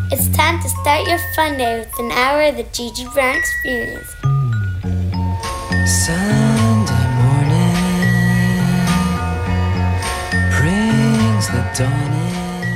It's time to start your fun day with an hour of the Gigi Brown Experience. Sunday morning brings the dawn in.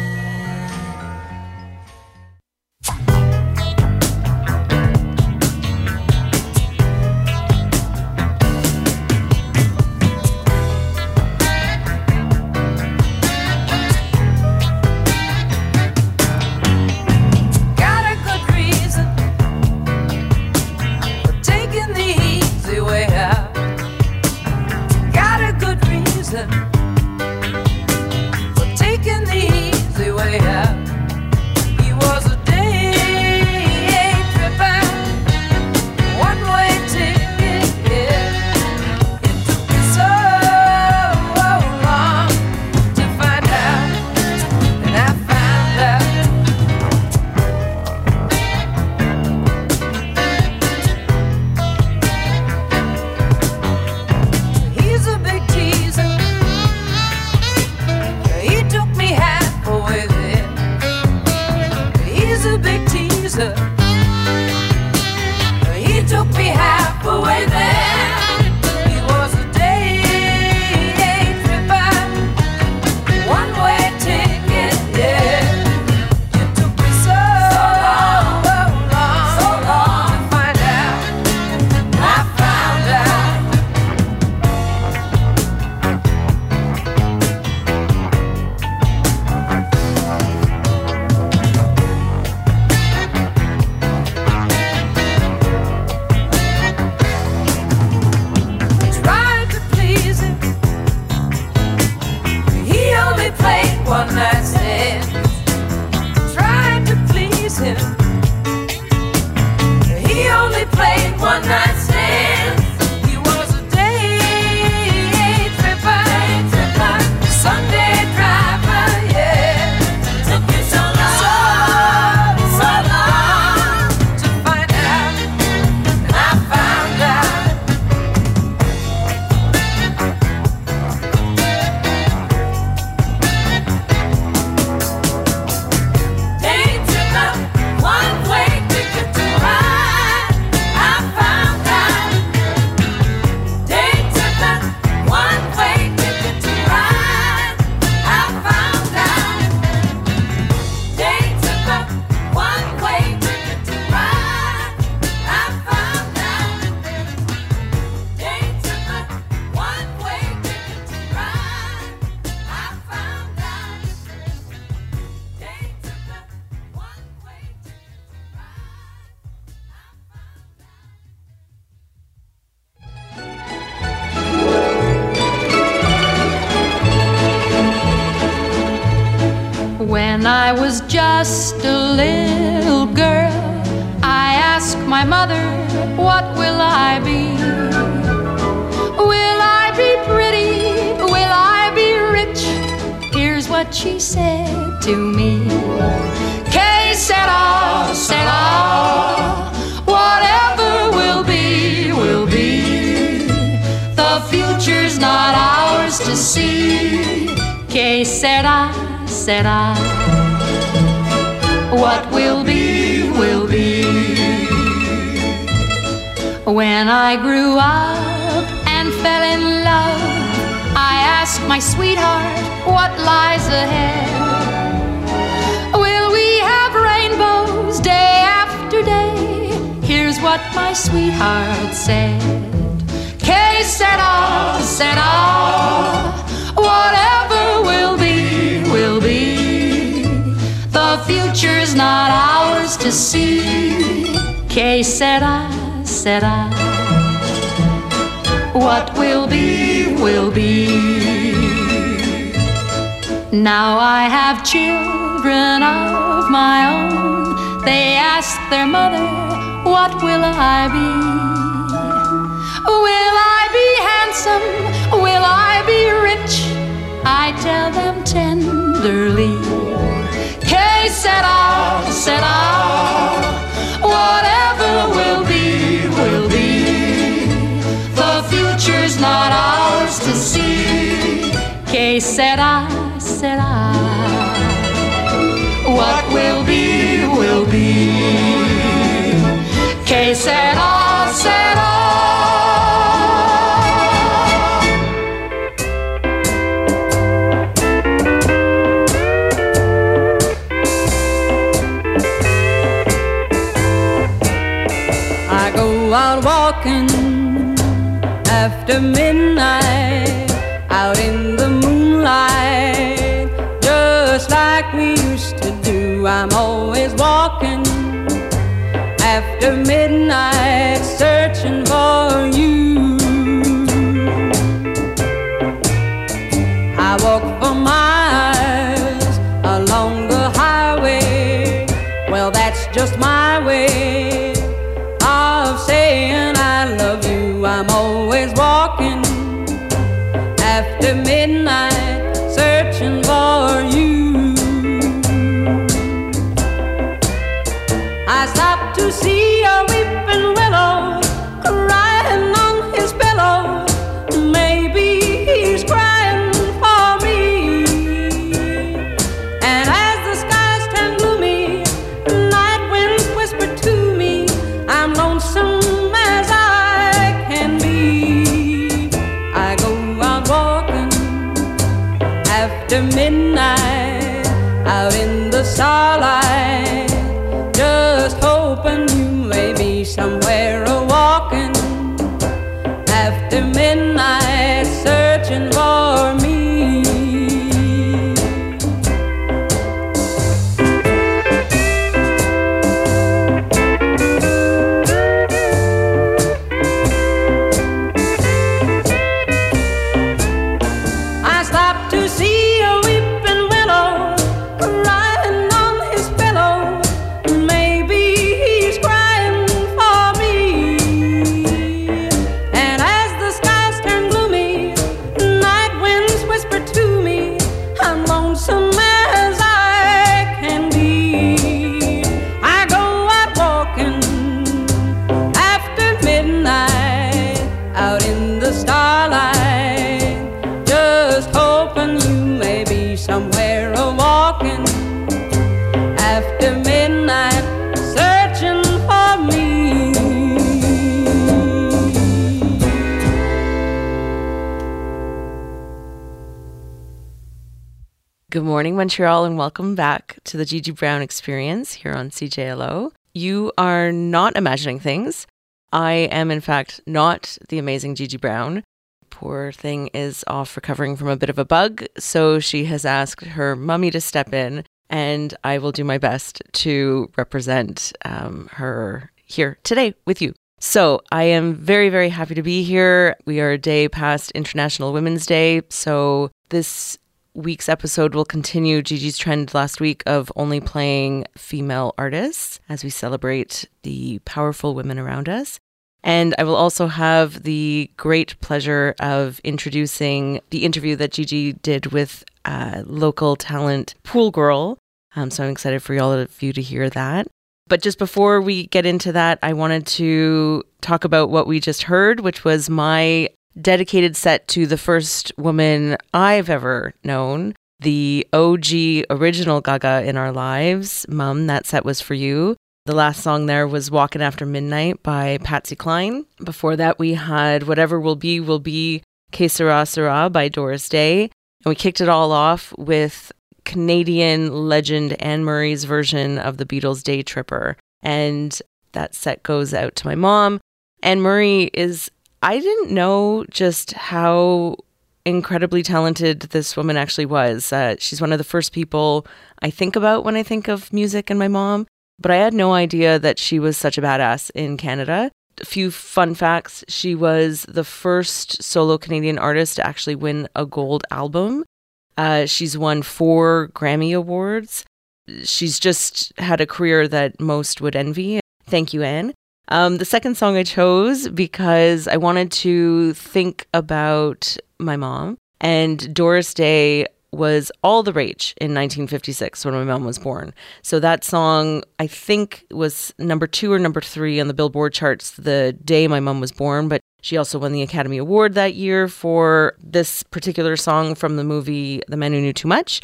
When I was just a little girl, I asked my mother, what will I be? Will I be pretty? Will I be rich? Here's what she said to me. Que sera, sera, whatever will be, will be. The future's not ours to see. Que sera, sera, what will be, will be. When I grew up and fell in love, I asked my sweetheart, what lies ahead? Will we have rainbows day after day? Here's what my sweetheart said. Que sera, sera, whatever will be, will be. The future's not ours to see. Que sera, sera, what will be, will be. Now I have children of my own. They ask their mother, what will I be? Will I be handsome? Will I be rich? I tell them tenderly. Que sera, sera, whatever will be, will be. The future's not ours to see. Que sera, sera, what will be, will out walking after midnight, out in the moonlight, just like we used to do. I'm always walking after midnight, searching for you. I walk for miles along the highway. Well, that's just my way of saying I love you. I'm always walking after midnight, searching for you. I stopped to see a weeping willow crying on his pillow. Maybe he's crying for me. And as the skies turn gloomy, night winds whisper to me, I'm lonesome as I can be. I go out walking after midnight, out in the starlight, just hoping you may be somewhere a-walking after midnight, searching for me. I stopped to see a weeping willow crying on his pillow. Maybe he's crying for me. And as the skies turn gloomy, night winds whisper to me, I'm lonesome as I can be. I go out walking after midnight, out in the starlight, just hoping you may be somewhere a-walking after midnight, searching for me. Good morning, Montreal, and welcome back to the Gigi Brown Experience here on CJLO. You are not imagining things. I am, in fact, not the amazing Gigi Brown. Poor thing is off recovering from a bit of a bug, so she has asked her mummy to step in, and I will do my best to represent her here today with you. So I am very, very happy to be here. We are a day past International Women's Day, so this week's episode will continue Gigi's trend last week of only playing female artists as we celebrate the powerful women around us. And I will also have the great pleasure of introducing the interview that Gigi did with local talent Pool Girl. So I'm excited for all of you to hear that. But just before we get into that, I wanted to talk about what we just heard, which was my dedicated set to the first woman I've ever known, the OG original Gaga in our lives. Mum, that set was for you. The last song there was Walking After Midnight by Patsy Cline. Before that, we had Whatever Will Be, Que Sera Sera by Doris Day. And we kicked it all off with Canadian legend Anne Murray's version of the Beatles' Day Tripper. And that set goes out to my mom. Anne Murray is, I didn't know just how incredibly talented this woman actually was. She's one of the first people I think about when I think of music and my mom. But I had no idea that she was such a badass in Canada. A few fun facts. She was the first solo Canadian artist to actually win a gold album. She's won 4 Grammy Awards. She's just had a career that most would envy. Thank you, Anne. The second song I chose because I wanted to think about my mom. And Doris Day was all the rage in 1956 when my mom was born. So that song, I think, was number 2 or number 3 on the Billboard charts the day my mom was born. But she also won the Academy Award that year for this particular song from the movie The Man Who Knew Too Much.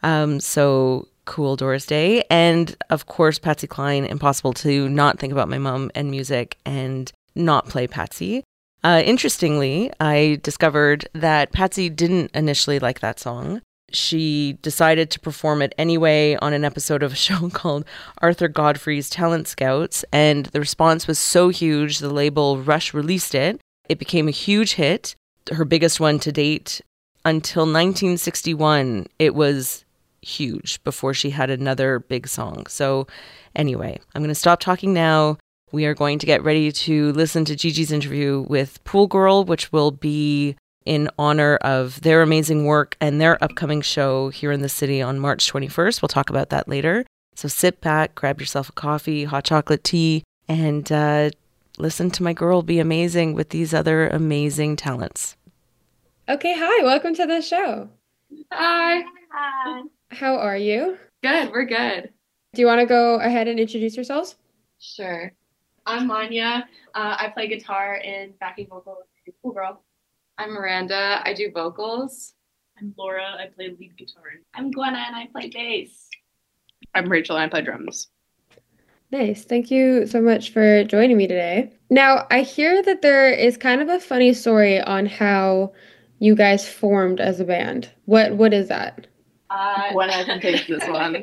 So cool, Doris Day. And of course, Patsy Cline. Impossible to not think about my mom and music and not play Patsy. Interestingly, I discovered that Patsy didn't initially like that song. she decided to perform it anyway on an episode of a show called Arthur Godfrey's Talent Scouts. And the response was so huge, the label Rush released it. It became a huge hit, her biggest one to date. Until 1961, it was huge before she had another big song. So anyway, I'm going to stop talking now. We are going to get ready to listen to Gigi's interview with Pool Girl, which will be in honor of their amazing work and their upcoming show here in the city on March 21st. We'll talk about that later. So sit back, grab yourself a coffee, hot chocolate tea, and listen to my girl be amazing with these other amazing talents. Okay, hi, welcome to the show. Hi. Hi. How are you? Good, we're good. Do you want to go ahead and introduce yourselves? Sure. I'm Manya. I play guitar and backing vocals in Pool Girl. I'm Miranda. I do vocals. I'm Laura. I play lead guitar. I'm Gwenna and I play bass. I'm Rachel and I play drums. Nice. Thank you so much for joining me today. Now, I hear that there is kind of a funny story on how you guys formed as a band. What is that? Gwenna can take this one.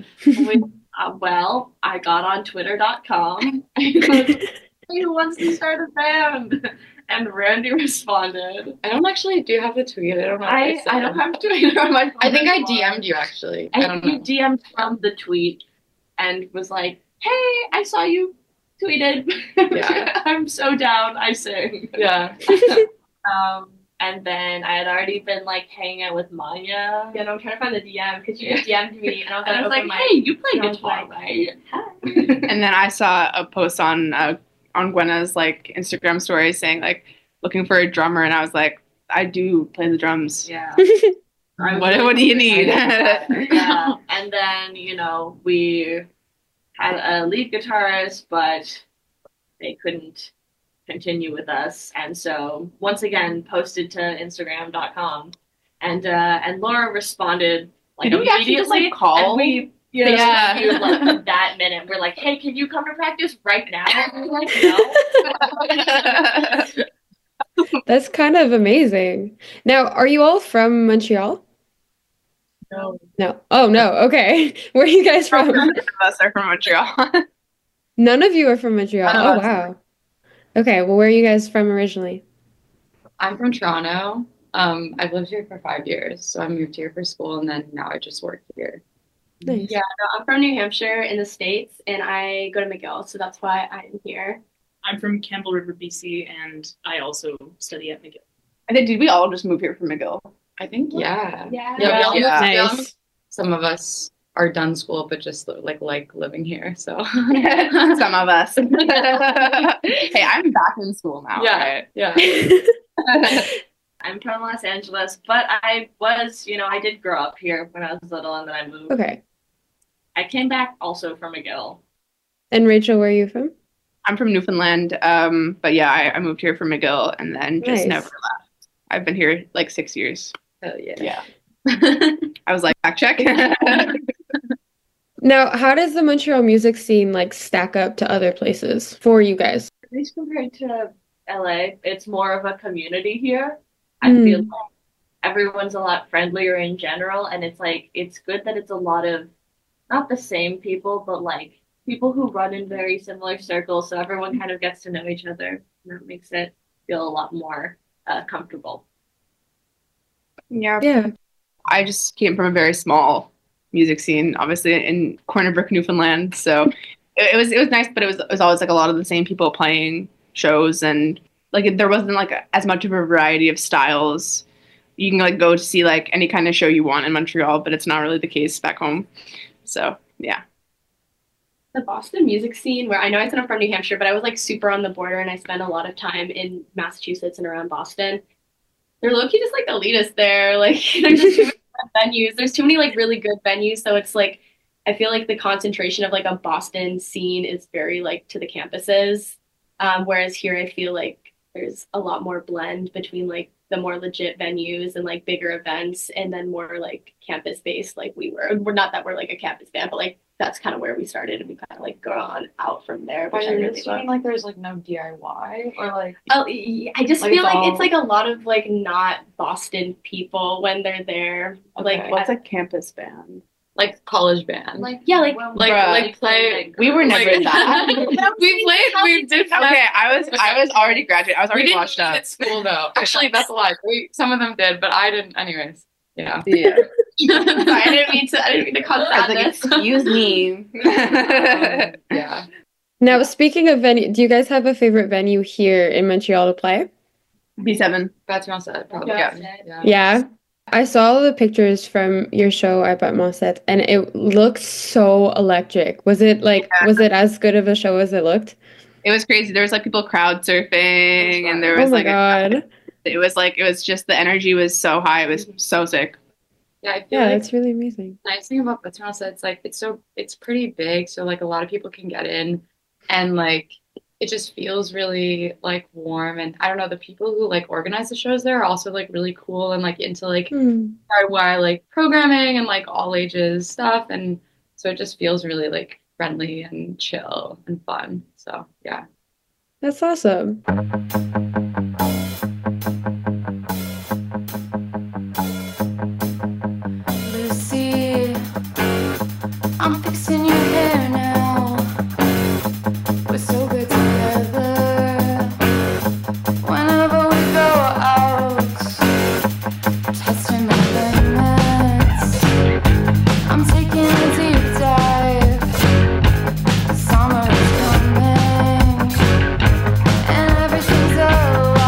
Well, I got on twitter.com and who wants to start a band? And Randy responded. I don't actually do have the tweet. I don't know. I don't have Twitter on my phone. I think I anymore. DM'd you actually. I And don't he know. DM'd from the tweet and was like, "Hey, I saw you tweeted. Yeah. I'm so down. I sing." Yeah. And then I had already been like hanging out with Maya. Yeah, no, I'm trying to find the DM because you just DM'd me and I was And I was like, like, "Hey, you play and I was guitar, like, right?" And then I saw a post on Gwenna's like Instagram story saying like looking for a drummer, and I was like, I do play the drums. Yeah. What do you need? Yeah. And then, we had a lead guitarist, but they couldn't continue with us. And so once again posted to Instagram.com. And Laura responded like Did we actually just, like, immediately. call? And we Yeah. interviewed, like that minute. We're like, "Hey, can you come to practice right now?" And we're like, "No." That's kind of amazing. Now, are you all from Montreal? No. No. Oh, no. Okay. Where are you guys from? None of us are from Montreal. None of you are from Montreal. None Oh, of us. wow. Okay. Well, where are you guys from originally? I'm from Toronto. I've lived here for 5 years, so I moved here for school and then now I just work here. Nice. Yeah, no, I'm from New Hampshire in the States and I go to McGill, so that's why I'm here. I'm from Campbell River, BC, and I also study at McGill. I think did we all just move here from McGill? I think, yeah. Yeah. Yeah, we all Yeah. moved young. Nice. Some of us are done school, but just like living here, so. Some of us. Hey, I'm back in school now. Yeah, Right? yeah. I'm from Los Angeles, but I was, I did grow up here when I was little and then I moved. Okay. I came back also from McGill. And Rachel, where are you from? I'm from Newfoundland, but yeah, I moved here from McGill and then just Nice. never left. I've been here like 6 years. Oh, yeah. Yeah. I was like, fact check. Now, how does the Montreal music scene like stack up to other places for you guys? At least compared to LA, it's more of a community here. I Mm. feel like everyone's a lot friendlier in general, and it's good that it's a lot of not the same people, but like people who run in very similar circles, so everyone kind of gets to know each other, and that makes it feel a lot more comfortable. Yeah. Yeah. I just came from a very small music scene, obviously in Corner Brook, Newfoundland. So it was nice, but it was always like a lot of the same people playing shows, and like there wasn't like as much of a variety of styles. You can like go to see like any kind of show you want in Montreal, but it's not really the case back home. So yeah. The Boston music scene, where I know I said I'm from New Hampshire, but I was like super on the border and I spent a lot of time in Massachusetts and around Boston. They're low-key just like elitist there. Like there's just too many venues. There's too many like really good venues. So it's like I feel like the concentration of like a Boston scene is very like to the campuses. Whereas here I feel like there's a lot more blend between like the more legit venues and like bigger events and then more like campus based like we're not that we're like a campus band, but like that's kind of where we started, and we kind of like gone out from there, But which I you're really assuming love. like there's like no DIY or like Oh, yeah, I just Like, feel it's like it's all- like a lot of like not Boston people when they're there. Okay. Like, What's a campus band? like college band. yeah, like Bruh. play. We were never like, that. we did play. Okay, I was already graduated. I was We already didn't washed up. at school though. Actually, that's a lie. Some of them did, but I didn't. Anyways, yeah. Yeah. sorry, I didn't mean to cause I was like, sadness. excuse me. Yeah. Now, speaking of venue, do you guys have a favorite venue here in Montreal to play? B7. That's what I said. Probably. Yeah. Yeah. I saw all the pictures from your show at Montset, and it looks so electric. Was it as good of a show as it looked? It was crazy. There was like people crowd surfing, and there Oh was my like God. it was just the energy was so high. It was so sick. Yeah, I feel Yeah, like that's really amazing. the nice thing about Batonsa, it's like it's pretty big, so like a lot of people can get in, and like it just feels really like warm. And I don't know, the people who like organize the shows there are also like really cool and like into like DIY like programming and like all ages stuff, and so it just feels really like friendly and chill and fun. So yeah. That's awesome. Lucy, I'm fixing your hair now. We're so good together. Whenever we go out, testing my limits. I'm taking a deep dive. Summer is coming, and everything's alive.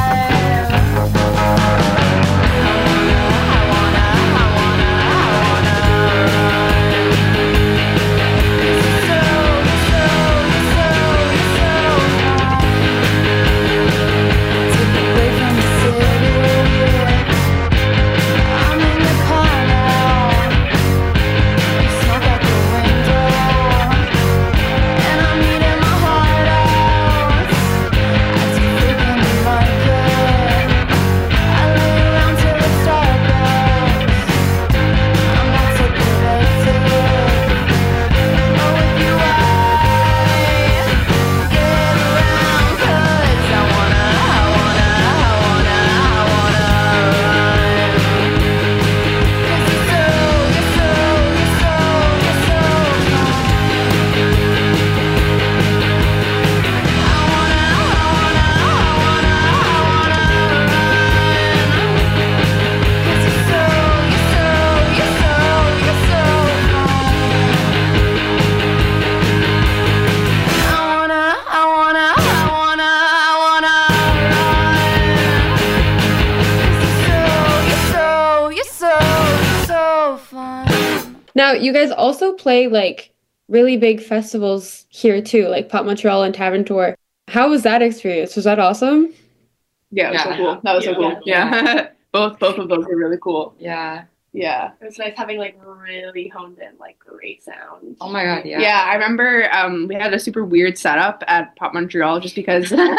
Now, you guys also play like really big festivals here too, like Pop Montreal and Tavern Tour. How was that experience? Was that awesome? Yeah, it was so cool. That was so cool. Yeah. both of those were really cool. Yeah. Yeah. It was nice having like really honed in, like great sound. Oh my God, yeah. Yeah, I remember we had a super weird setup at Pop Montreal just because the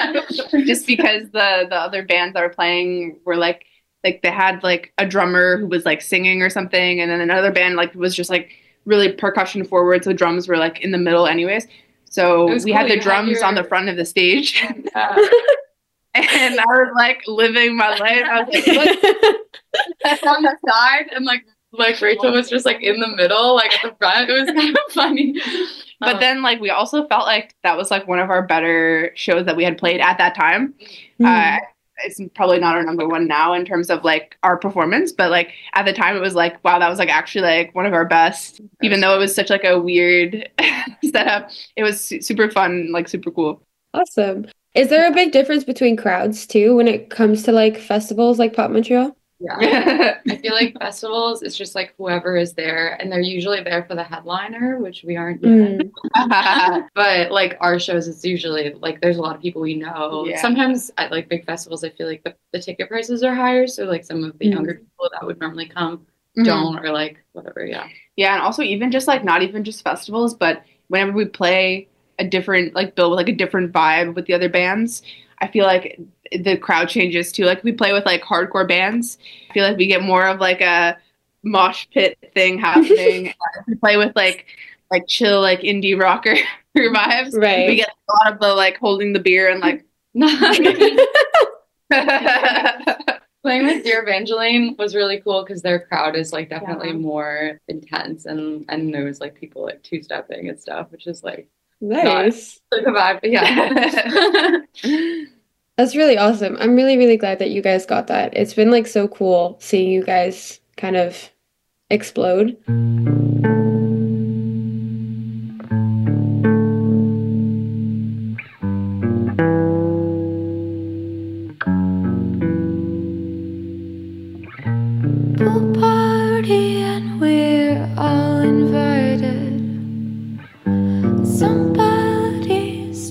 other bands that were playing were like they had like a drummer who was like singing or something, and then another band like was just like really percussion forward, so drums were like in the middle anyways. So we had the drums on the front of the stage. Yeah. And I was like living my life. I was like, look, on the side, and like Rachel was just like in the middle, like at the front. It was kind of funny. But then like we also felt like that was like one of our better shows that we had played at that time. It's probably not our number one now in terms of like our performance, but like at the time it was like, wow, that was like actually like one of our best, even though it was such like a weird setup. It was super fun, like super cool. Awesome. Is there a big difference between crowds too when it comes to like festivals like Pop Montreal? Yeah. I feel like festivals, it's just like whoever is there, and they're usually there for the headliner, which we aren't yet. But like our shows, it's usually like there's a lot of people we know. Yeah. Sometimes at like big festivals, I feel like the ticket prices are higher, so like some of the younger people that would normally come don't, or like whatever. Yeah. Yeah, and also even just like not even just festivals, but whenever we play a different like bill with like a different vibe with the other bands, I feel like the crowd changes too. Like we play with like hardcore bands, I feel like we get more of like a mosh pit thing happening. We play with like chill like indie rocker vibes. Right. We get a lot of the like holding the beer and like Playing with Dear Evangeline was really cool because their crowd is like definitely more intense, and there was like people like two-stepping and stuff, which is like Nice. not the vibe. But yeah. That's really awesome. I'm really, really glad that you guys got that. It's been like so cool seeing you guys kind of explode. Pool party and we're all invited. Somebody's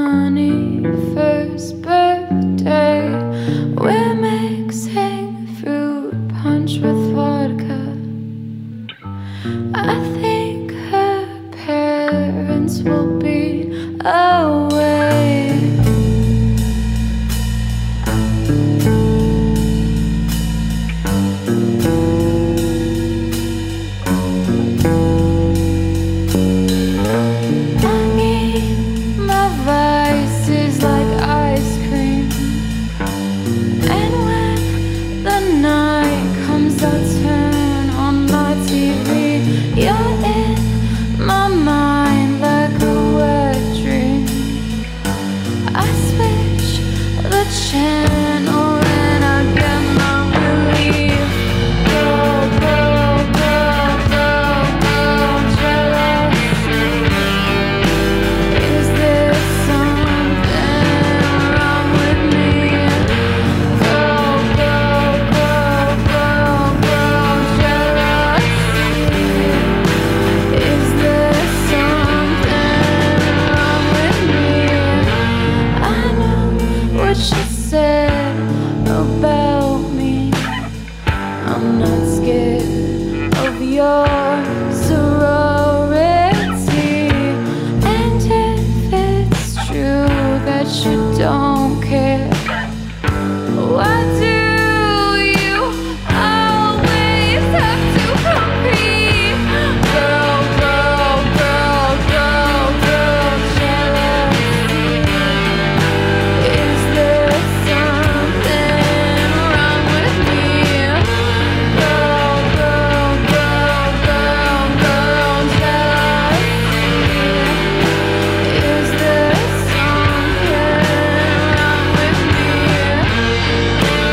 21st birthday. We're mixing fruit punch with vodka. I think her parents will be away. I need my vices like ice cream, and when the night comes, I turn on my TV. You're in my mind like a wet dream. I switch the channel and I get my relief. Girl, girl, girl, girl, girl, jealousy. Is there something wrong with me? Girl, girl, girl, girl, girl, jealousy. Is there something wrong with me? I know what you said about me. I'm not scared of your sorority. And if it's true that you don't care, why do you always have to compete? Girl, girl, girl, girl, girl, jealousy. Is there something wrong with me? Girl, girl, girl, girl, girl, jealousy. Is there something wrong with me?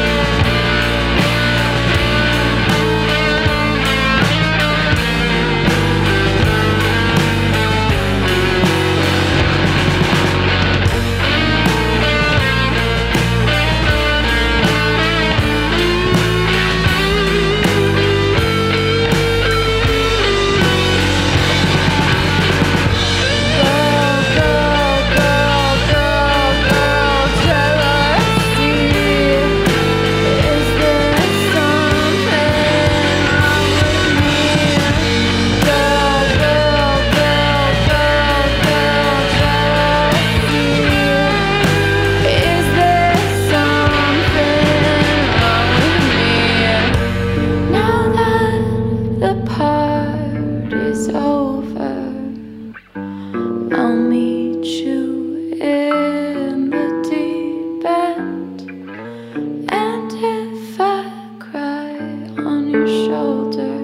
Now that the party's over, I'll meet you in the deep end. And if I cry on your shoulder,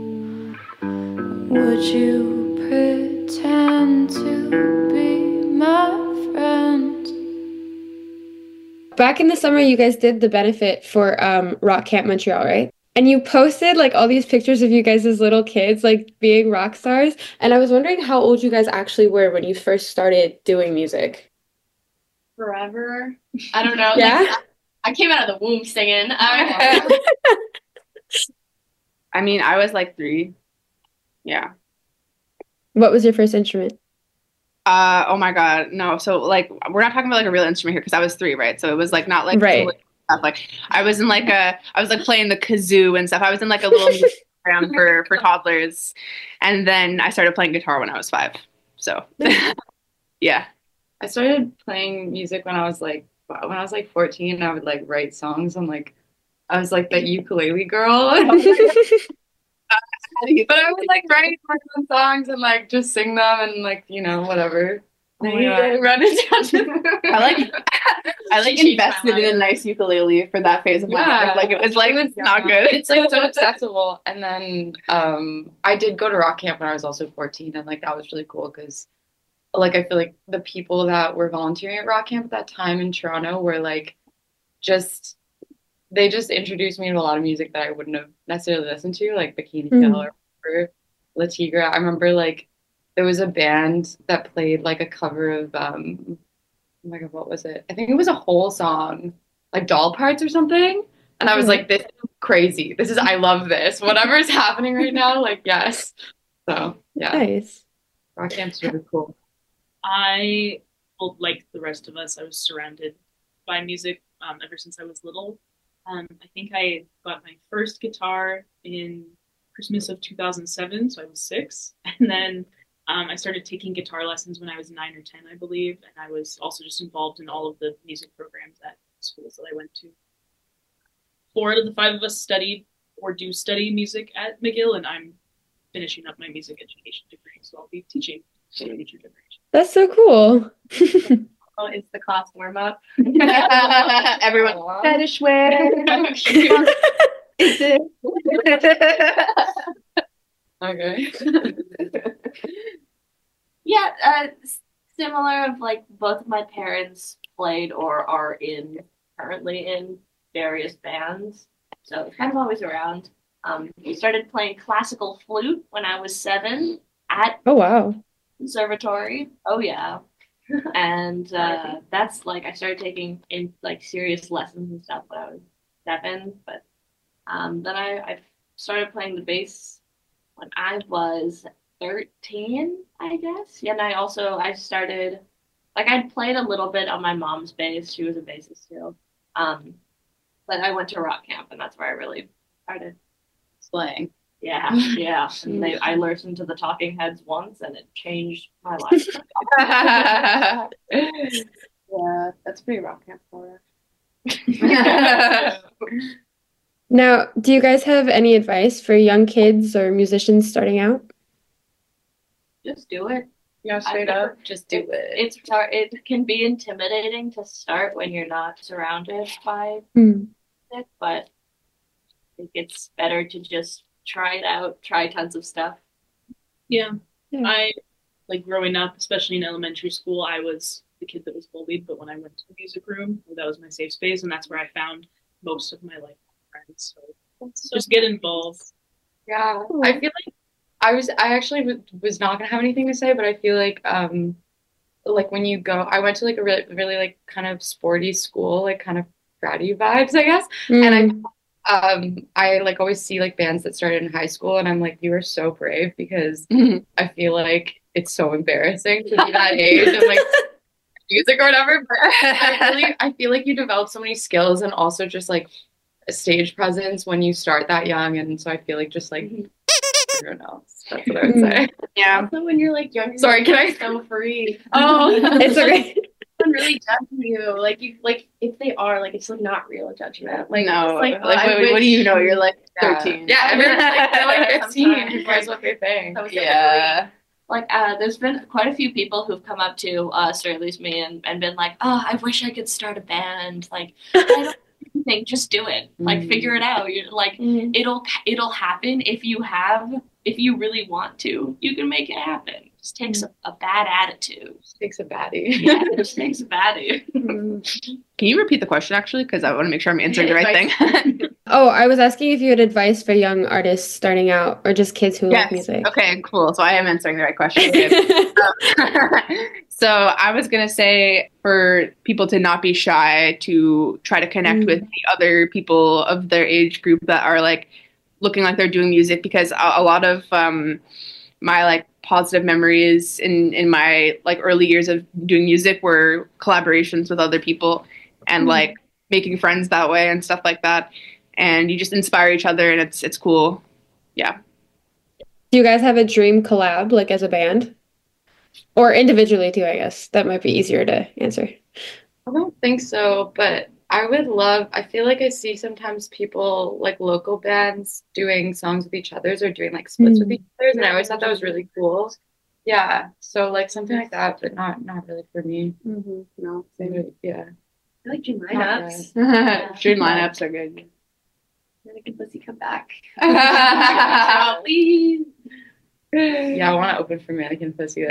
would you pretend to be my friend? Back in the summer, you guys did the benefit for Rock Camp Montreal, right? And you posted like all these pictures of you guys as little kids, like being rock stars. And I was wondering how old you guys actually were when you first started doing music. Forever. I don't know. Yeah? Like, I came out of the womb singing. I mean, I was like 3. Yeah. What was your first instrument? Oh my God, no. So like, we're not talking about like a real instrument here because I was 3, right? So it was like not like Right. totally stuff. Like I was in like I was like playing the kazoo and stuff. I was in like a little music program for toddlers, and then I started playing guitar when I was 5. So yeah. I started playing music when I was like 14. I would like write songs and like I was like the ukulele girl. But I would like write my own songs and like just sing them and like, you know, whatever. Oh my God. Run into I like invested in a nice ukulele for that phase of my Yeah. life. Like it was like not good. It's like so accessible. And then I did go to rock camp when I was also 14, and like that was really cool because like I feel like the people that were volunteering at rock camp at that time in Toronto were like they just introduced me to a lot of music that I wouldn't have necessarily listened to, like Bikini Kill or La Tigra. I remember like there was a band that played like a cover of oh my God, what was it? I think it was a whole song, like Doll Parts or something. And I was like, this is crazy. I love this. Whatever is happening right now, like, yes. So, yeah. Nice. Rock camp's really cool. Well, like the rest of us, I was surrounded by music ever since I was little. I think I got my first guitar in Christmas of 2007, so I was 6. And then I started taking guitar lessons when I was 9 or 10, I believe. And I was also just involved in all of the music programs at schools that I went to. 4 out of the 5 of us studied or do study music at McGill, and I'm finishing up my music education degree, so I'll be teaching for the future generation. That's so cool. Oh, it's the class warm up. Everyone fetish wear. Okay. Yeah, similar of like both of my parents played or are currently in various bands, so it's kind of always around. We started playing classical flute when I was 7 at Oh, wow. conservatory. Oh yeah. And that's like I started taking in like serious lessons and stuff when I was 7, but then I started playing the bass when I was 13, I guess. Yeah, and I started like I'd played a little bit on my mom's bass. She was a bassist too. But I went to rock camp, and that's where I really started Slang. Yeah, yeah. And I listened to the Talking Heads once, and it changed my life. Yeah, that's pretty rock camp for Now, do you guys have any advice for young kids or musicians starting out? Just do it. Yeah, straight up. Just do it. It can be intimidating to start when you're not surrounded by Mm. it, but I think it's better to just try it out, try tons of stuff. Yeah. Yeah. I like growing up, especially in elementary school, I was the kid that was bullied, but when I went to the music room, that was my safe space, and that's where I found most of my lifelong friends. So just get involved. Yeah, I feel like I actually was not gonna have anything to say, but I feel like when you go, I went to like a really like kind of sporty school, like kind of bratty vibes, I guess. And I like always see like bands that started in high school, and I'm like, you are so brave, because I feel like it's so embarrassing to be that age and like music or whatever. But I feel like you develop so many skills and also just like a stage presence when you start that young, and so I feel like just like everyone else. That's what I would say. Yeah. Also, when you're like young, Sorry, can I? so free. Oh, It's okay. Someone really judging you, like you, like if they are, like it's like not real judgment. Like No, it's like, what do you know? You're like Yeah. 13. Yeah, everyone's like, they're like 15. Sometimes, Who cares what they think? Yeah. Like, there's been quite a few people who've come up to us, or at least me, and been like, "Oh, I wish I could start a band. Like, I don't think, just do it. Like, figure it out. You're like, it'll happen if you really want to. You can make it happen. It just takes a bad attitude. Takes a baddie. Yeah, it just takes a baddie. Can you repeat the question, actually? Because I want to make sure I'm answering the right thing. Oh, I was asking if you had advice for young artists starting out or just kids who love music. Okay, cool. So I am answering the right question. So I was going to say for people to not be shy, to try to connect with the other people of their age group that are like looking like they're doing music, because a lot of my like positive memories in my like early years of doing music were collaborations with other people and like making friends that way and stuff like that. And you just inspire each other, and it's cool. Yeah. Do you guys have a dream collab, like as a band? Or individually too, I guess. That might be easier to answer. I don't think so, but I would love, I feel like I see sometimes people like local bands doing songs with each other's or doing like splits with each other's, and I always thought that was really cool. Yeah, so like something like that, but not really for me. No, Yeah. I like June Not lineups. June lineups are good. When can Pussy come back? Please. Yeah, I want to open for Mannequin Pussy.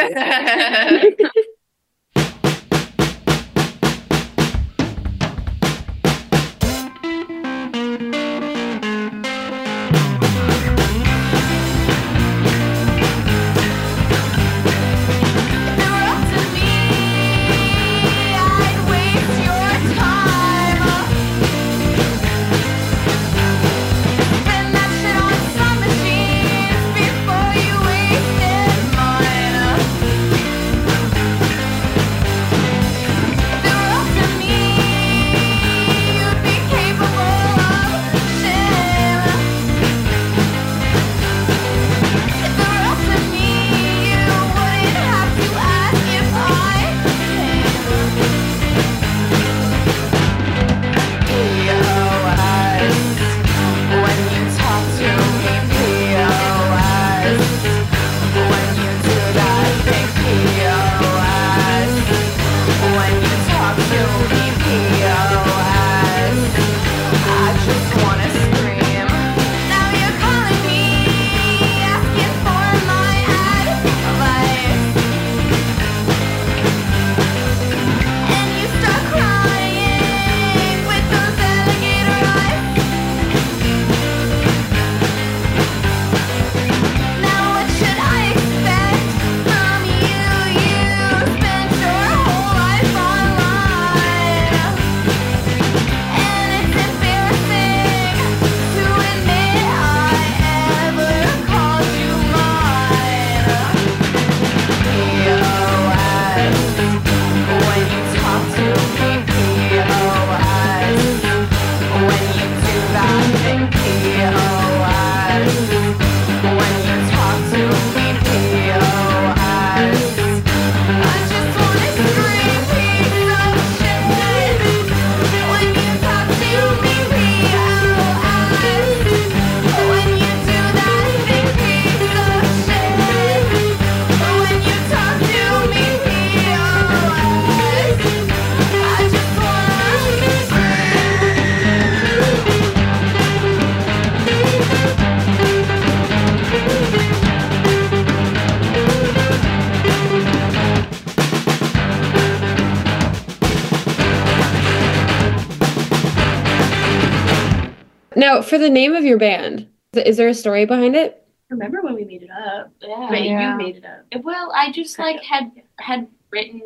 Now, for the name of your band, is there a story behind it? Remember when we made it up? Yeah. But Yeah. you made it up. Well, I just like had written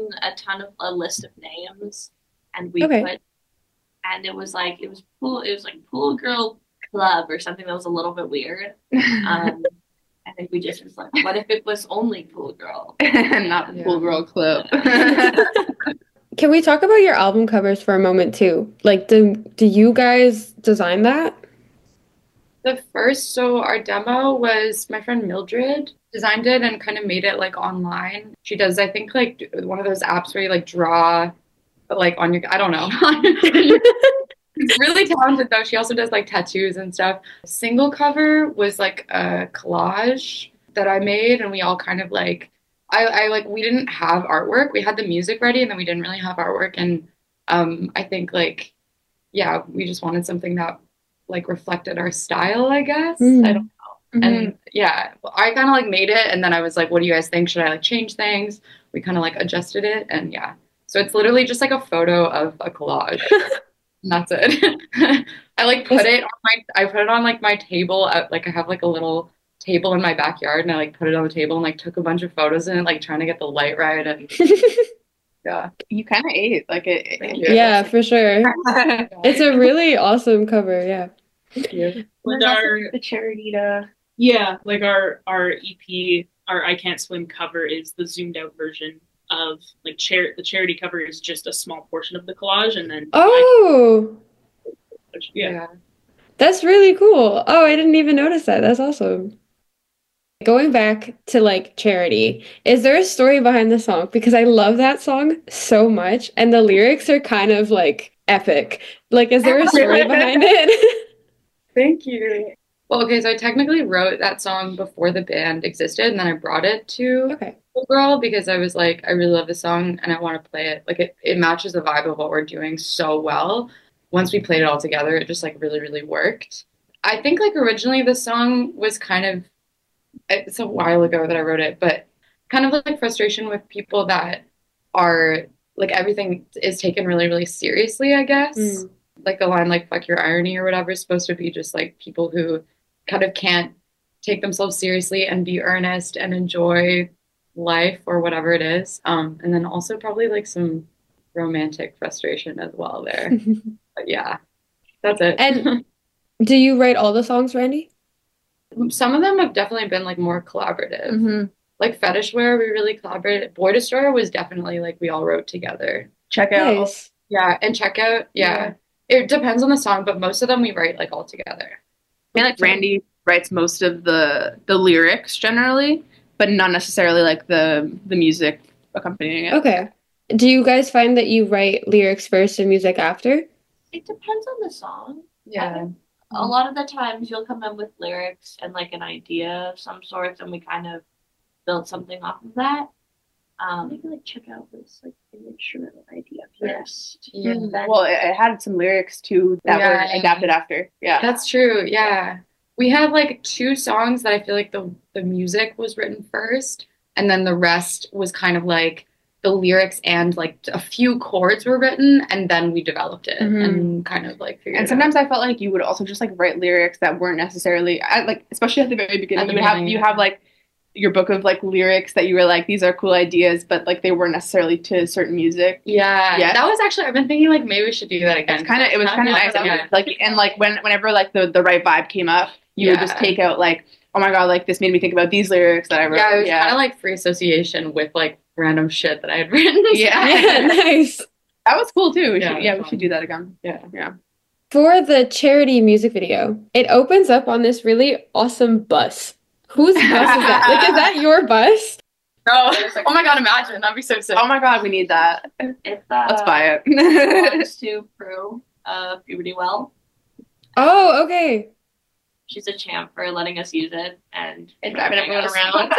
a list of names, and we Okay. put, and it was like pool. It was like Pool Girl Club or something that was a little bit weird. I think we just was like, what if it was only Pool Girl? Not Yeah. Pool Girl Club. Can we talk about your album covers for a moment too? Like, do you guys design that? So our demo was my friend Mildred designed it and kind of made it like online. She does, I think, like one of those apps where you like draw, but like on your, I don't know. She's really talented though. She also does like tattoos and stuff. Single cover was like a collage that I made, and we all kind of like, I like, we didn't have artwork. We had the music ready, and then we didn't really have artwork. And I think like, yeah, we just wanted something that like reflected our style, I guess. I don't know. And yeah, I kind of like made it, and then I was like, what do you guys think? Should I like change things? We kind of like adjusted it, and yeah. So it's literally just like a photo of a collage. And that's it. I like put it on I put it on like my table at, like I have like a little table in my backyard, and I like put it on the table and like took a bunch of photos in it, like trying to get the light right, and yeah. You kind of ate like it. Thank you. Yeah, for sure. It's a really awesome cover, yeah. Thank you. With There's also our the charity to like our EP, our I Can't Swim cover is the zoomed out version of like the charity cover is just a small portion of the collage, and then Oh, yeah. that's really cool. Oh, I didn't even notice that. That's awesome. Going back to like Charity, is there a story behind the song? Because I love that song so much, and the lyrics are kind of like epic. Like, is there a story behind it? Thank you. Well, okay, so I technically wrote that song before the band existed, and then I brought it to Okay. Girl because I was like, I really love this song and I want to play it. Like it matches the vibe of what we're doing so well. Once we played it all together, it just like really, really worked. I think like originally the song was kind of, it's a while ago that I wrote it, but kind of like frustration with people that are like everything is taken really, really seriously, I guess. Like the line like fuck your irony or whatever is supposed to be just like people who kind of can't take themselves seriously and be earnest and enjoy life or whatever it is. And then also probably like some romantic frustration as well there. But yeah, that's it. And do you write all the songs, Randy? Some of them have definitely been like more collaborative. Like Fetish Wear, we really collaborated. Boy Destroyer was definitely like we all wrote together. Checkout. Nice. Yeah, and Checkout, yeah. It depends on the song, but most of them we write like all together. I mean, like Randy writes most of the lyrics generally, but not necessarily like the music accompanying it. Okay. Do you guys find that you write lyrics first and music after? It depends on the song. Yeah. A lot of the times you'll come in with lyrics and like an idea of some sort, and we kind of build something off of that. Maybe like Checkout was like an instrumental idea first. Yeah. Well, it had some lyrics too that were adapted after. Yeah. That's true. Yeah. We have like 2 songs that I feel like the music was written first, and then the rest was kind of like the lyrics and like a few chords were written, and then we developed it and kind of like figured And it sometimes out. I felt like you would also just like write lyrics that weren't necessarily like, especially at the very beginning. At the You have like your book of like lyrics that you were like, these are cool ideas, but like they weren't necessarily to certain music. Yeah. Yes. That was actually, I've been thinking like maybe we should do that again. It was kind of nice. Yeah. Like, and like whenever like the right vibe came up, you would just take out like, oh my god, like this made me think about these lyrics that I wrote. Yeah, it was kind of like free association with like random shit that I had written. Yeah. Nice. That was cool too. We Yeah, should do that again. Yeah. For the charity music video, it opens up on this really awesome bus. Whose bus is that? Like, is that your bus? Oh my god, imagine. That'd be so sick. Oh my god, we need that. It's Let's buy it. belongs to Prue, Puberty Well. Oh, okay. She's a champ for letting us use it and driving everyone around.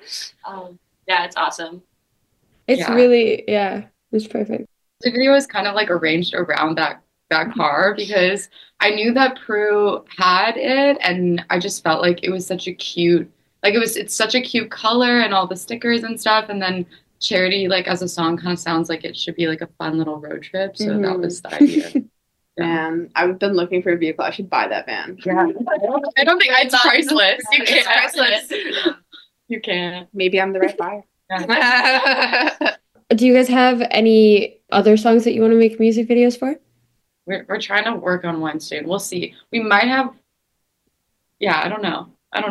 Yeah, it's awesome. It's really, it's perfect. The video was kind of like arranged around that car because I knew that Prue had it, and I just felt like it was such a cute, like it's such a cute color and all the stickers and stuff, and then Charity like as a song kind of sounds like it should be like a fun little road trip, so that was the idea. Man, I've been looking for a vehicle. I should buy that van. Yeah. I don't think it's priceless. You It's can't. priceless. You can't. Maybe I'm the right buyer. Do you guys have any other songs that you want to make music videos for? We're trying to work on one soon. We'll see. We might have. Yeah, I don't know.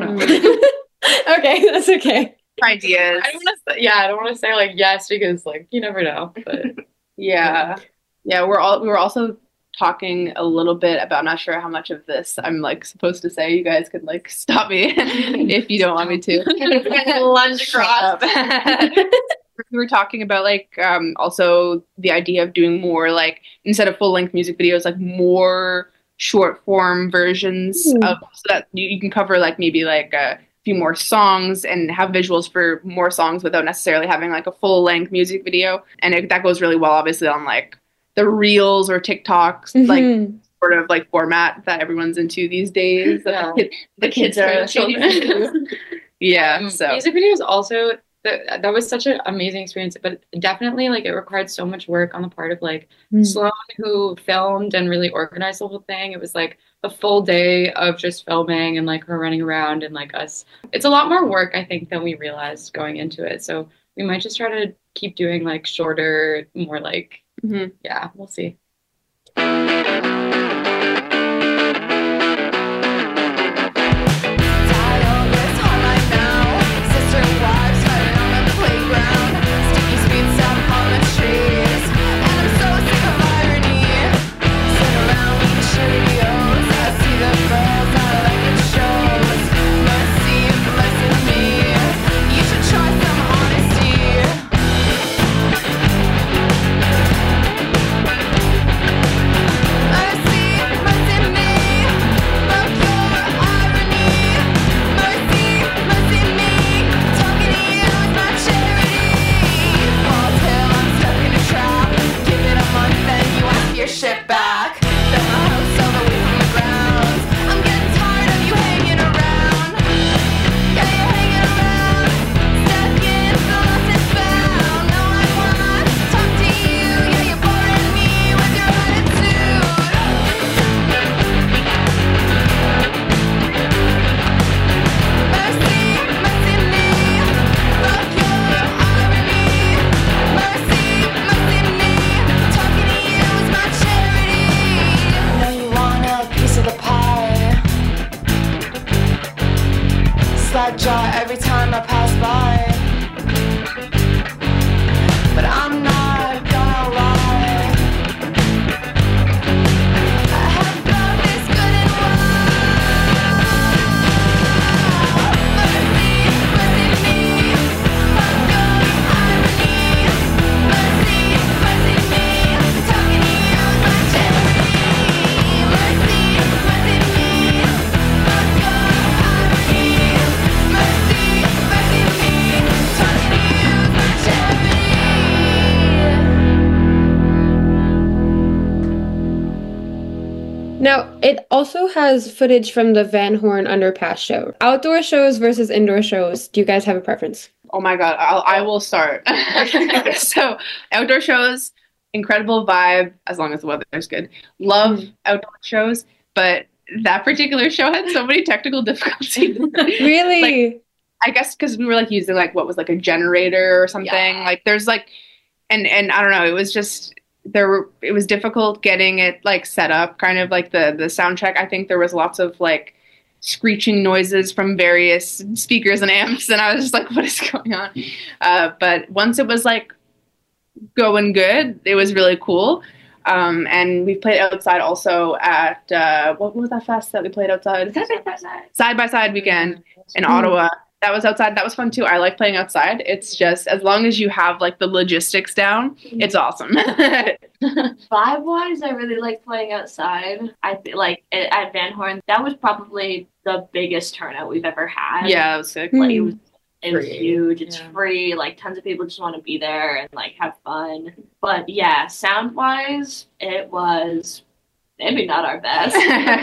Okay, that's okay. Ideas. I don't want to say like yes because like you never know. But Yeah. We were also talking a little bit about, I'm not sure how much of this I'm like supposed to say. You guys could like stop me if you don't want me to. Lunge across. We were talking about like also the idea of doing more like, instead of full length music videos, like more short form versions of, so that you can cover like maybe like a few more songs and have visuals for more songs without necessarily having like a full length music video. And that goes really well obviously on like the reels or TikToks, like sort of like format that everyone's into these days. The kids are children. So music videos also that was such an amazing experience, but definitely like it required so much work on the part of like Sloan, who filmed and really organized the whole thing. It was like a full day of just filming and like her running around and like us. It's a lot more work I think than we realized going into it. So we might just try to keep doing like shorter, more like we'll see. It also has footage from the Van Horn Underpass show. Outdoor shows versus indoor shows. Do you guys have a preference? Oh my God, I will start. So outdoor shows, incredible vibe as long as the weather's good. Love outdoor shows, but that particular show had so many technical difficulties. Really? Like, I guess because we were like using like what was like a generator or something. Yeah. Like there's like, and I don't know. It was just it was difficult getting it like set up. Kind of like the sound check. I think there was lots of like screeching noises from various speakers and amps, and I was just like, what is going on? But once it was like going good, it was really cool. And we played outside also at what was that fest that we played outside? Side by Side weekend in Ottawa. That was outside. That was fun too. I like playing outside. It's just as long as you have like the logistics down, it's awesome. Vibe-wise, I really like playing outside. I feel like at Van Horn, that was probably the biggest turnout we've ever had. Yeah, that was sick. Like it was Free. huge. It's Yeah. free. Like tons of people just want to be there and like have fun. But yeah, sound-wise, it was maybe not our best.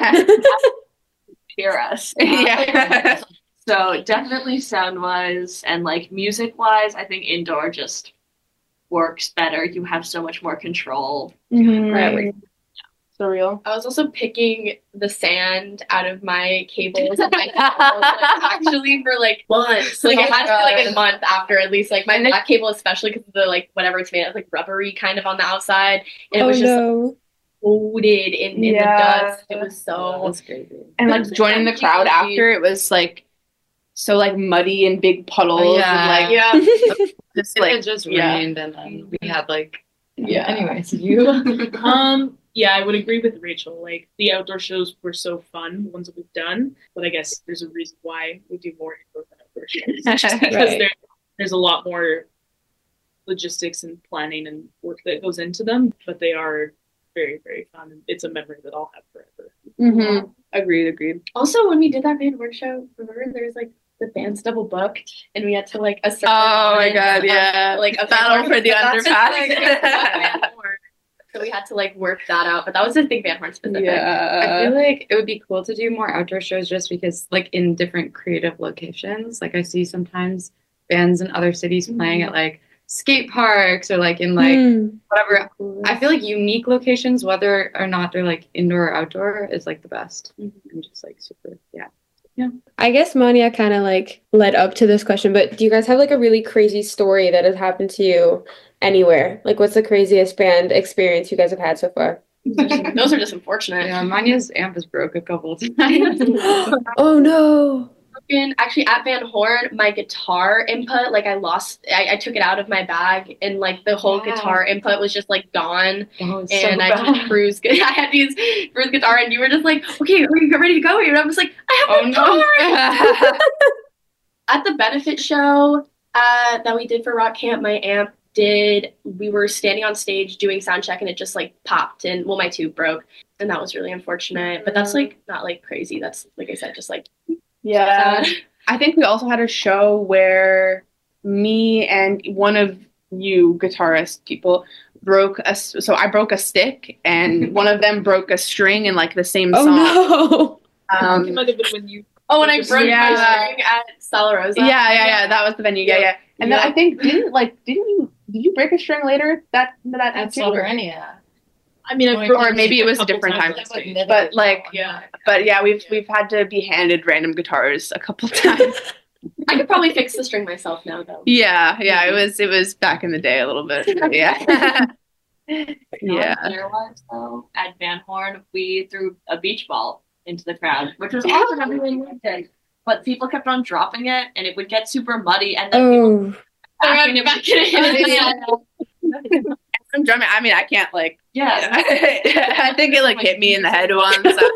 Hear us. Yeah. So definitely sound-wise and like music-wise, I think indoor just works better. You have so much more control. Right. So real. I was also picking the sand out of my cables and my cables, like, actually for like months. Like it had to be like a month after at least. Like my black cable, especially because of the like whatever it's made of, like rubbery kind of on the outside, and it was just like, coated in the dust. It was so That's crazy. And like joining the crowd after, it was like so like muddy and big puddles and like just like It just rained, and then we had like Yeah. Anyways, you. Yeah, I would agree with Rachel. Like the outdoor shows were so fun, the ones that we've done. But I guess there's a reason why we do more indoor than outdoor shows. Just because Right. there's a lot more logistics and planning and work that goes into them. But they are very, very fun. And it's a memory that I'll have forever. Mm-hmm. Agreed. Also, when we did that Van Horn show, remember there was like the band's double booked, and we had to like assert. Oh my God, yeah. Like a Battle for the That's just, like, underpass. Van Horn. So we had to like work that out, but that was I think Van Horn specific. I Yeah. feel like it would be cool to do more outdoor shows just because, like, in different creative locations. Like, I see sometimes bands in other cities playing at like skate parks or like in like whatever. I feel like unique locations, whether or not they're like indoor or outdoor, is like the best. And just like super, yeah. I guess Mania kind of like led up to this question, but do you guys have like a really crazy story that has happened to you anywhere? Like, what's the craziest band experience you guys have had so far? Those are just unfortunate. Yeah, Manya's amp is broke a couple of times. Oh no. Actually, at Van Horn, my guitar input, like I took it out of my bag, and like the whole Yeah. guitar input was just like gone. Oh, it's And so I bad. took Fru's. I had these Fru's guitar, and you were just like, "Okay, are you ready to go?" And I was like, "I have my guitar." At the benefit show that we did for Rock Camp, my amp we were standing on stage doing sound check, and it just like popped, and well, my tube broke, and that was really unfortunate. But that's like not like crazy. That's like I said, just like Yeah. sad. I think we also had a show where me and one of you guitarist people so I broke a stick and one of them broke a string in like the same Oh song. no. It might have been when you. Oh, when I broke Yeah. my string at Sala Rosa. Yeah. That was the venue. Yeah. And then I think did you break a string later that That's too? Slovenia. I mean, I've Or broken maybe it was a couple different times time. on stage. But like Yeah. But yeah, we've had to be handed random guitars a couple times. I could probably fix the string myself now, though. Yeah, it was back in the day a little bit. Yeah. Yeah. Otherwise, though, at Van Horn, we threw a beach ball into the crowd, which was awesome. Everyone loved it. But people kept on dropping it, and it would get super muddy, and then people Oh. backing it back in. I'm drumming. I mean, I can't like. Yeah. I think it like hit me in the head once.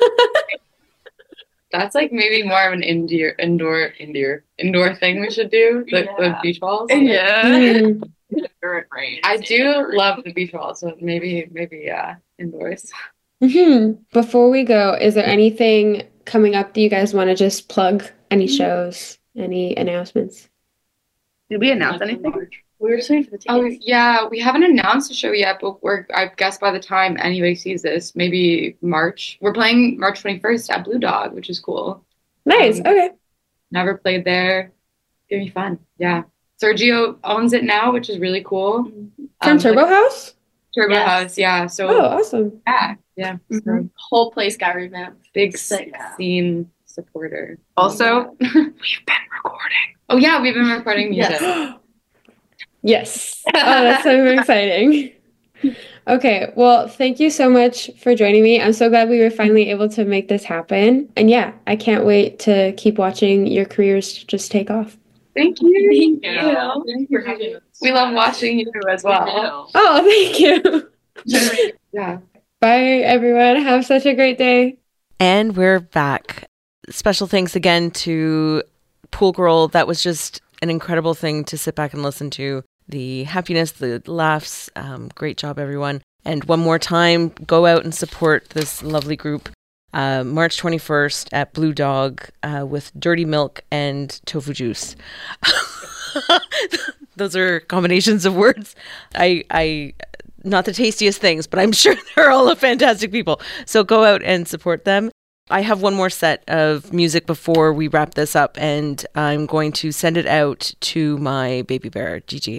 That's like maybe more of an indoor thing we should do. The Yeah. beach balls. Yeah. Mm. It rains. I do love the beach balls, so maybe yeah, indoors. Before we go, is there anything coming up that you guys want to just plug? Any shows? Any announcements? Did we announce anything? We were just waiting for the Oh tickets. yeah, we haven't announced the show yet, but I guess by the time anybody sees this, maybe March. We're playing March 21st at Blue Dog, which is cool. Nice. Okay. Never played there. It's gonna be fun. Yeah. Sergio owns it now, which is really cool. From Turbo House? Turbo Yes. House, yeah. So Oh, awesome. yeah. Mhm. Whole place got revamped. Big Sick. scene supporter. Also, we've been recording. Oh yeah, we've been recording music. Yes. Yes. Oh, that's so exciting. Okay, well, thank you so much for joining me. I'm so glad we were finally able to make this happen. And yeah, I can't wait to keep watching your careers just take off. Thank you. Thank you for having us. We love watching you as well. Oh, thank you. Yeah. Bye, everyone. Have such a great day. And we're back. Special thanks again to Pool Girl. That was just an incredible thing to sit back and listen to. The happiness, the laughs. Great job, everyone. And one more time, go out and support this lovely group. March 21st at Blue Dog with Dirty Milk and Tofu Juice. Those are combinations of words. I not the tastiest things, but I'm sure they're all fantastic people. So go out and support them. I have one more set of music before we wrap this up, and I'm going to send it out to my baby bear, Gigi.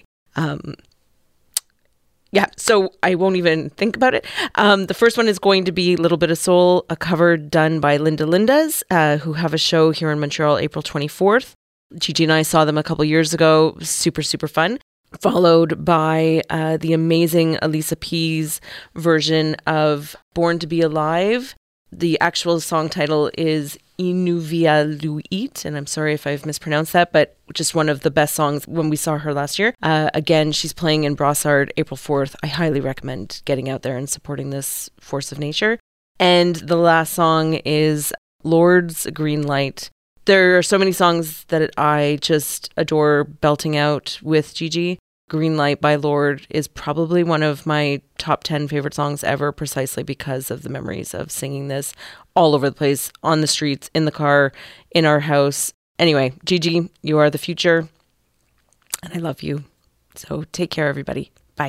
Yeah, so I won't even think about it. The first one is going to be Little Bit of Soul, a cover done by Linda Lindas, who have a show here in Montreal, April 24th. Gigi and I saw them a couple years ago. It was super, super fun. Followed by the amazing Elisa P's version of Born to Be Alive. The actual song title is Inuvia Luit, and I'm sorry if I've mispronounced that, but just one of the best songs when we saw her last year. Again, she's playing in Brossard April 4th. I highly recommend getting out there and supporting this force of nature. And the last song is Lord's Green Light. There are so many songs that I just adore belting out with Gigi. Green Light by Lorde is probably one of my top 10 favorite songs ever, precisely because of the memories of singing this all over the place, on the streets, in the car, in our house. Anyway, Gigi, you are the future, and I love you. So take care, everybody. Bye.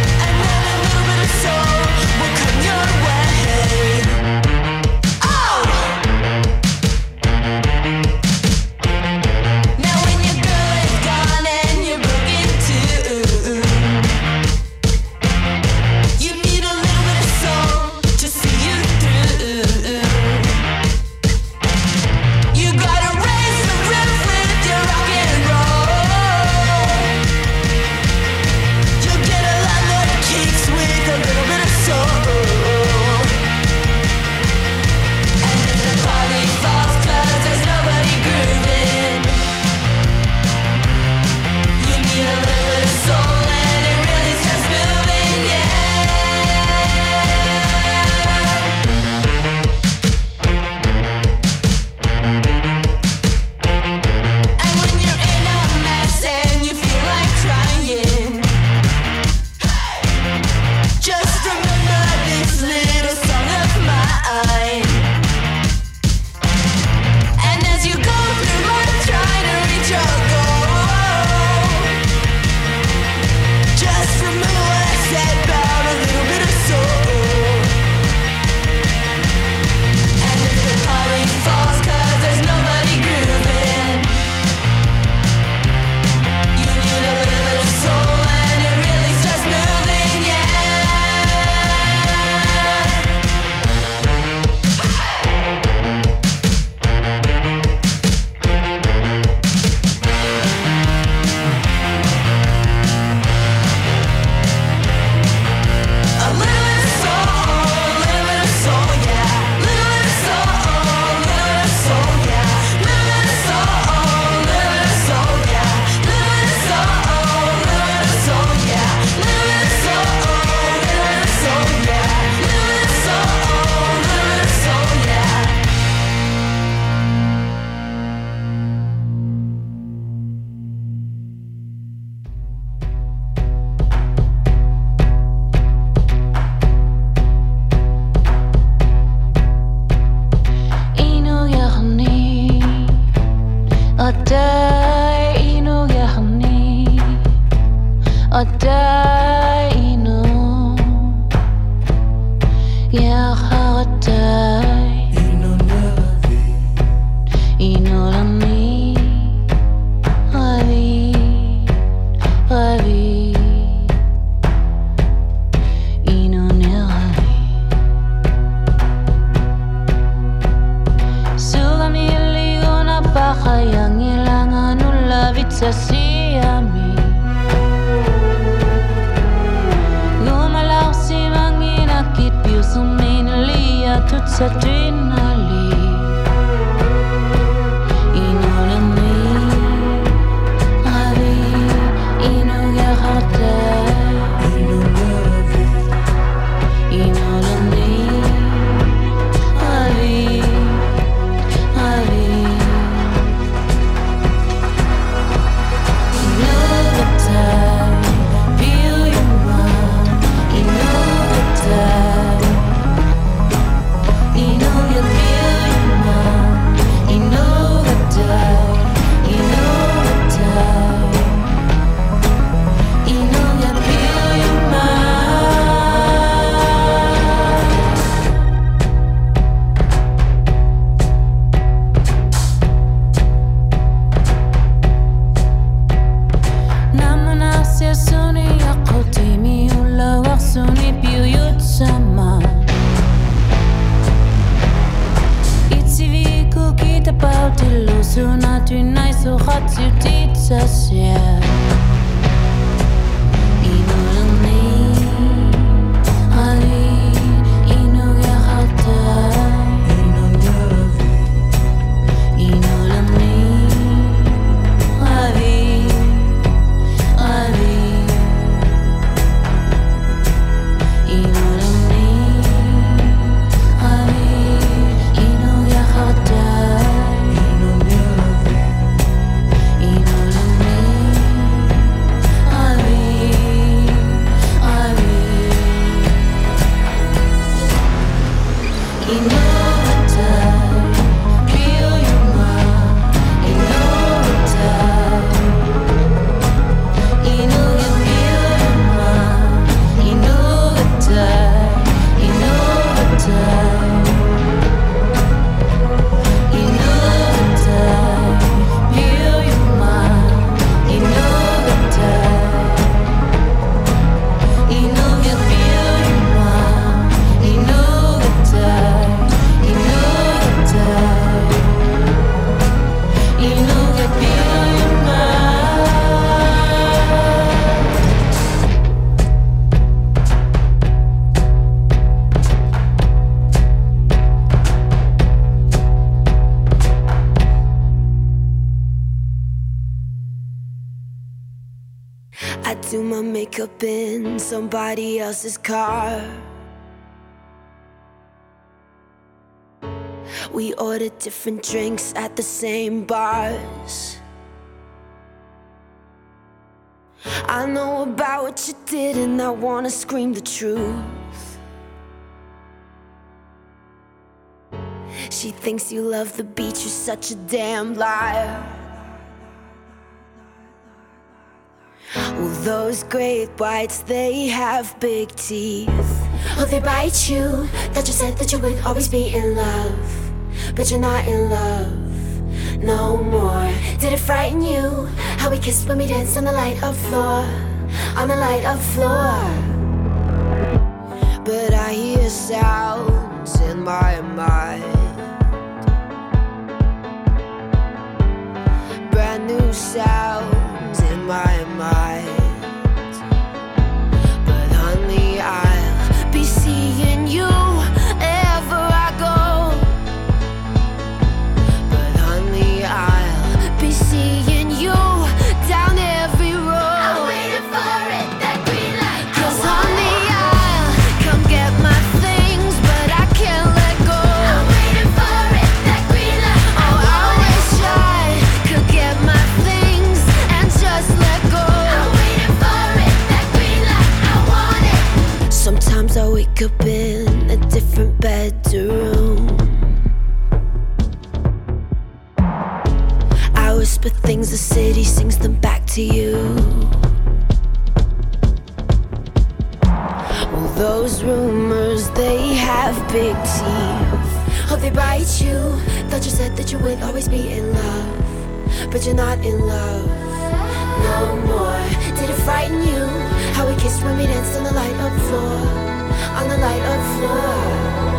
Oh! harataï inolami ravi ravi inone ravi sugami ligona pakayang ilangan ulavit sa siyami toute cette adrénaline inolami ravi inogarate inolami ravi ravi inogata feel your mind inogata I do my makeup in somebody else's car. We order different drinks at the same bars. I know about what you did and I wanna scream the truth. She thinks you love the beach, you're such a damn liar. Well, those great whites, they have big teeth. Oh, they bite you. That you said that you would always be in love, but you're not in love no more. Did it frighten you how we kissed when we danced on the light of floor, on the light of floor? But I hear sounds in my mind, brand new sounds in my mind. But honey, I'll be seeing you wherever I go. But honey, I'll be seeing you down every road. I'm waiting for it, that green light. 'Cause honey, I'll come get my things, but I can't let go. I'm waiting for it, that green light. Oh, I wish I could get my things and just let go. I'm waiting for it, that green light. I want it. Sometimes I wake up in a different bedroom. I whisper things, the city sings them back to you. Well, those rumors, they have big teeth. Oh, they bite you. Thought you said that you would always be in love, but you're not in love no more. Did it frighten you how we kissed when we danced on the light up floor? On the light up floor.